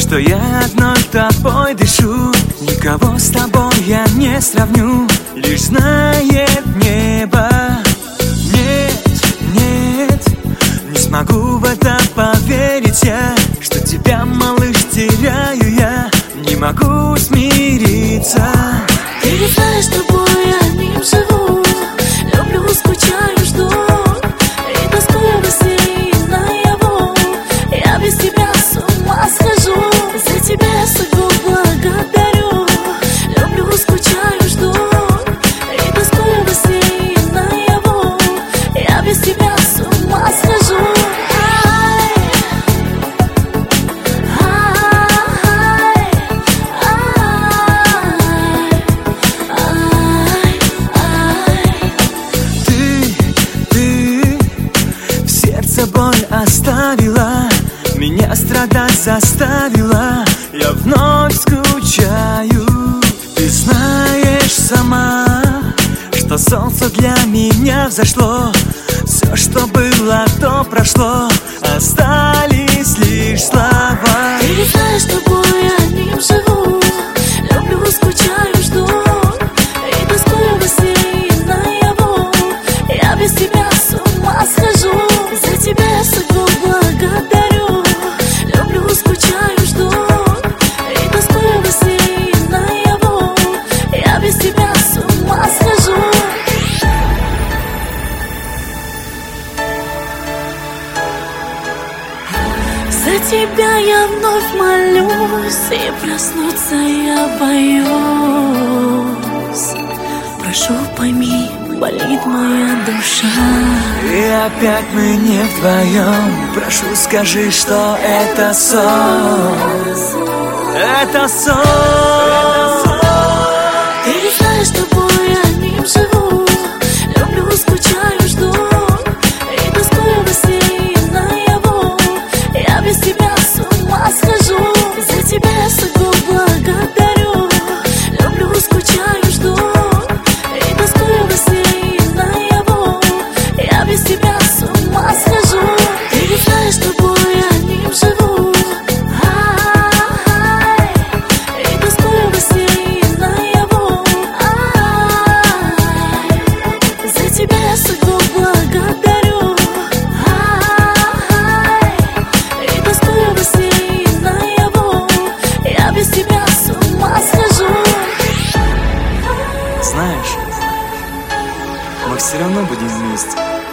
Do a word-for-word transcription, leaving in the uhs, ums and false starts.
что я одной тобой дышу. Никого с тобой я не сравню, лишь знает небо. Нет, нет, не смогу в это поверить я, что тебя, малыш, теряю я. Не могу смириться. Ты ведь знаешь, с тобой одним живу. Люблю, скучаю, жду и тоскую во сне и наяву. Я без тебя с ума схожу. За тебя я судьбу благодарю. Люблю, скучаю, жду и тоскую во сне и наяву. Я без тебя с ума схожу. Боль оставила, меня страдать заставила. Я вновь скучаю. Ты знаешь сама, что солнце для меня взошло. Все, что было, то прошло, остались лишь слова. Ты ведь знаешь, с тобой одним живу. Люблю, скучаю, жду и тоскую во сне и наяву. Я без тебя с ума схожу. За тебя я судьбу благодарю. Люблю, скучаю, жду и тоскую во сне и наяву. Я без тебя с ума схожу. За тебя я вновь молюсь, и проснуться я боюсь. Прошу, пойми, болит моя душа. И опять мы не вдвоем. Прошу, скажи, что это сон. Это сон. Ты ведь знаешь, с тобой одним живу. Люблю, скучаю, жду и тоскую во сне и наяву. Я без тебя с ума схожу. За тебя я судьбу благодарю. Люблю, скучаю, жду и тоскую во сне и наяву. Я без тебя с ума схожу. Ты ведь знаешь, с тобой одним живу. Ай, и тоскую во сне и наяву. Ай, за тебя я судьбу благодарю. Ай, и тоскую во сне и наяву. Я без тебя с ума схожу. Знаешь, мы все равно будем вместе.